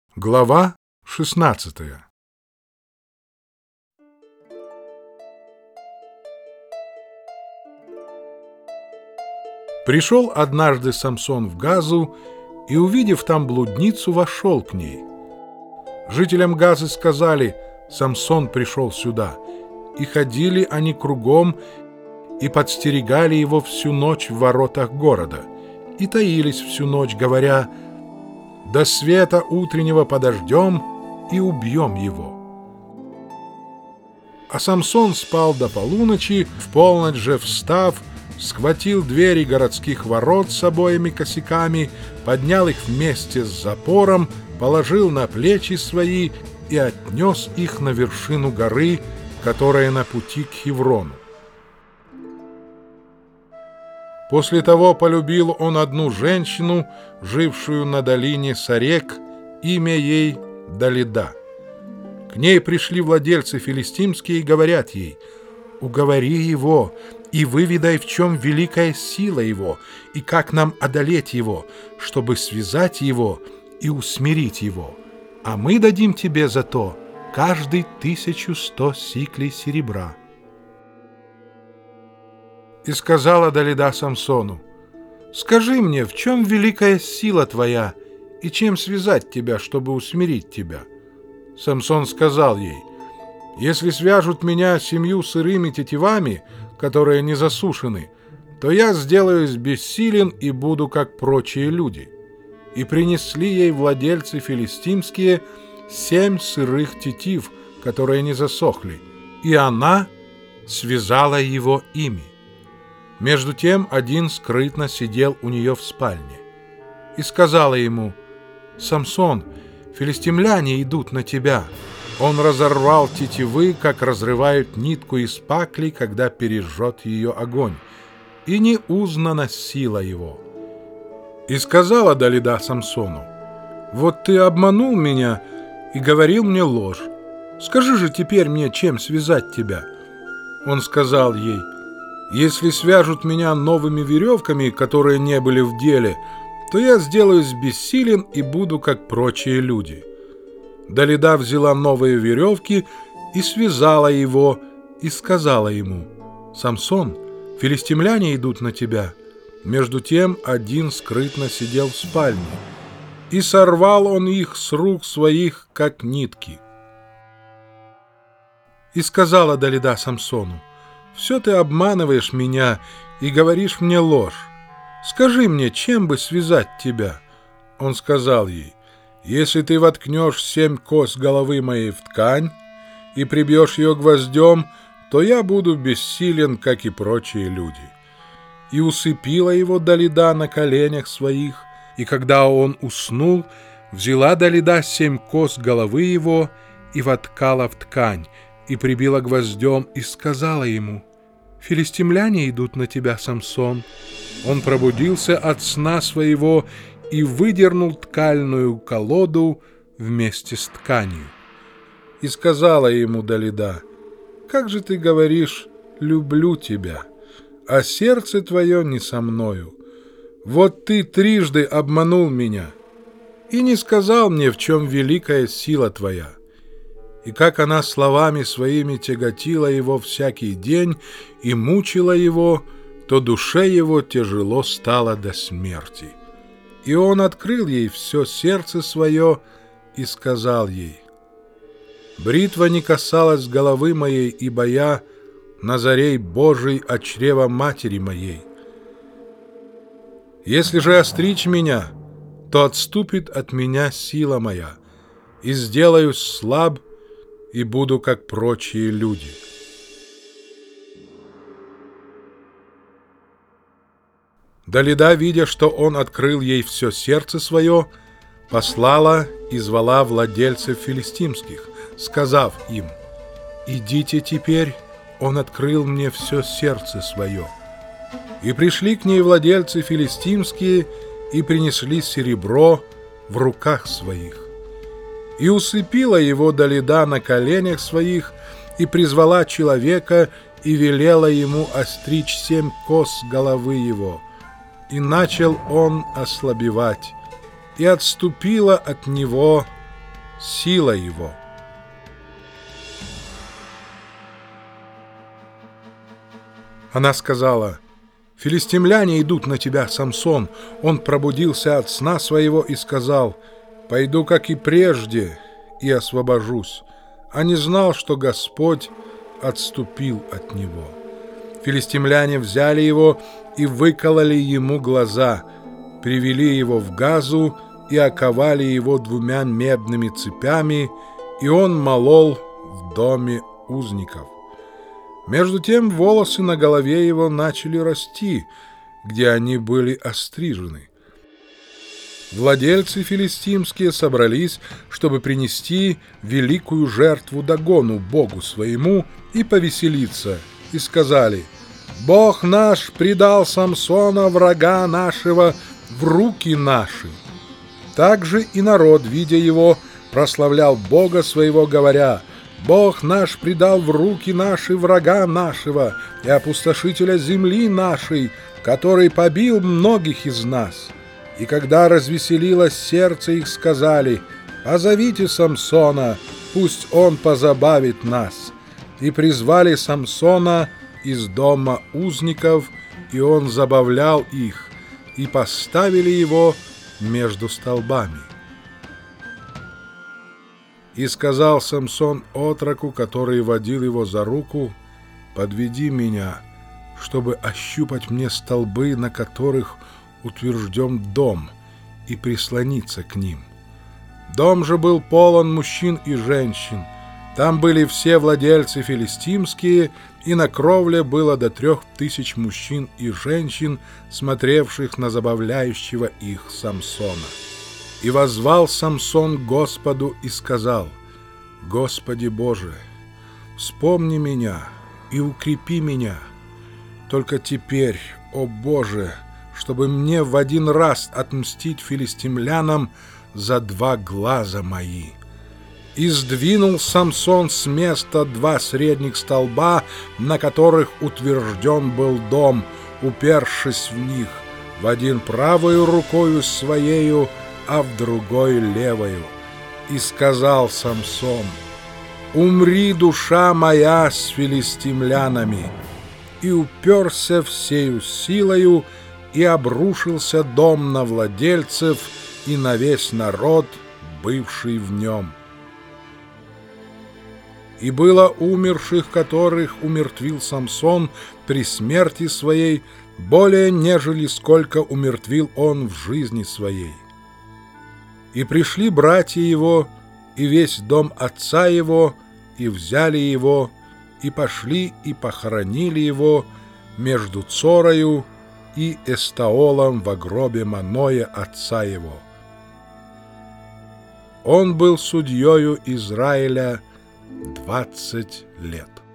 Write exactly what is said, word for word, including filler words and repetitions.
Глава шестнадцатая. Пришел однажды Самсон в Газу и, увидев там блудницу, вошел к ней. Жителям Газы сказали: «Самсон пришел сюда». И ходили они кругом и подстерегали его всю ночь в воротах города, и таились всю ночь, говоря: «До света утреннего подождем и убьем его». А Самсон спал до полуночи, в полночь же встав, схватил двери городских ворот с обоими косяками, поднял их вместе с запором, положил на плечи свои и отнес их на вершину горы, которая на пути к Хеврону. После того полюбил он одну женщину, жившую на долине Сарек, имя ей Далида. К ней пришли владельцы филистимские и говорят ей: «Уговори его и выведай, в чем великая сила его, и как нам одолеть его, чтобы связать его и усмирить его, а мы дадим тебе за то каждый тысячу сто сиклей серебра». И сказала Далида Самсону: «Скажи мне, в чем великая сила твоя, и чем связать тебя, чтобы усмирить тебя?» Самсон сказал ей: «Если свяжут меня семью сырыми тетивами, которые не засушены, то я сделаюсь бессилен и буду, как прочие люди». И принесли ей владельцы филистимские семь сырых тетив, которые не засохли, и она связала его ими. Между тем один скрытно сидел у нее в спальне. И сказала ему: «Самсон, филистимляне идут на тебя». Он разорвал тетивы, как разрывают нитку из пакли, когда пережжет ее огонь, и не узнана сила его. И сказала Далида Самсону: «Вот ты обманул меня и говорил мне ложь. Скажи же теперь мне, чем связать тебя». Он сказал ей: «Если свяжут меня новыми веревками, которые не были в деле, то я сделаюсь бессилен и буду, как прочие люди». Далида взяла новые веревки и связала его, и сказала ему: «Самсон, филистимляне идут на тебя». Между тем один скрытно сидел в спальне, и сорвал он их с рук своих, как нитки. И сказала Далида Самсону: «Все ты обманываешь меня и говоришь мне ложь. Скажи мне, чем бы связать тебя?» Он сказал ей: «Если ты воткнешь семь кос головы моей в ткань и прибьешь ее гвоздем, то я буду бессилен, как и прочие люди». И усыпила его Далида на коленях своих, и когда он уснул, взяла Далида семь кос головы его и воткала в ткань, и прибила гвоздем, и сказала ему: «Филистимляне идут на тебя, Самсон». Он пробудился от сна своего и выдернул ткальную колоду вместе с тканью. И сказала ему Далида: «Как же ты говоришь: люблю тебя, а сердце твое не со мною? Вот ты трижды обманул меня и не сказал мне, в чем великая сила твоя». И как она словами своими тяготила его всякий день и мучила его, то душе его тяжело стало до смерти. И он открыл ей все сердце свое и сказал ей: «Бритва не касалась головы моей, ибо я Назарей Божий от чрева матери моей. Если же остричь меня, то отступит от меня сила моя, и сделаюсь слаб, и буду, как прочие люди». Далида, видя, что он открыл ей все сердце свое, послала и звала владельцев филистимских, сказав им: «Идите теперь, он открыл мне все сердце свое». И пришли к ней владельцы филистимские и принесли серебро в руках своих. И усыпила его Далида на коленях своих, и призвала человека, и велела ему остричь семь кос головы его. И начал он ослабевать, и отступила от него сила его. Она сказала: «Филистимляне идут на тебя, Самсон». Он пробудился от сна своего и сказал: «Пойду, как и прежде, и освобожусь», а не знал, что Господь отступил от него. Филистимляне взяли его и выкололи ему глаза, привели его в Газу и оковали его двумя медными цепями, и он молол в доме узников. Между тем волосы на голове его начали расти, где они были острижены. Владельцы филистимские собрались, чтобы принести великую жертву Дагону, богу своему, и повеселиться, и сказали: «Бог наш предал Самсона, врага нашего, в руки наши». Также и народ, видя его, прославлял Бога своего, говоря: «Бог наш предал в руки наши врага нашего и опустошителя земли нашей, который побил многих из нас». И когда развеселилось сердце их, сказали: «Позовите Самсона, пусть он позабавит нас». И призвали Самсона из дома узников, и он забавлял их, и поставили его между столбами. И сказал Самсон отроку, который водил его за руку: «Подведи меня, чтобы ощупать мне столбы, на которых утвержден дом, и прислониться к ним». Дом же был полон мужчин и женщин. Там были все владельцы филистимские, и на кровле было до трех тысяч мужчин и женщин, смотревших на забавляющего их Самсона. И воззвал Самсон к Господу и сказал: «Господи Боже, вспомни меня и укрепи меня. Только теперь, о Боже, чтобы мне в один раз отмстить филистимлянам за два глаза мои». И сдвинул Самсон с места два средних столба, на которых утвержден был дом, упершись в них, в один правою рукою своею, а в другой левою. И сказал Самсон: «Умри, душа моя, с филистимлянами». И уперся всею силою, и обрушился дом на владельцев и на весь народ, бывший в нем. И было умерших, которых умертвил Самсон при смерти своей, более нежели сколько умертвил он в жизни своей. И пришли братья его, и весь дом отца его, и взяли его, и пошли, и похоронили его между Цорою и Эстаолом во гробе Маноя отца его. Он был судьею Израиля двадцать лет.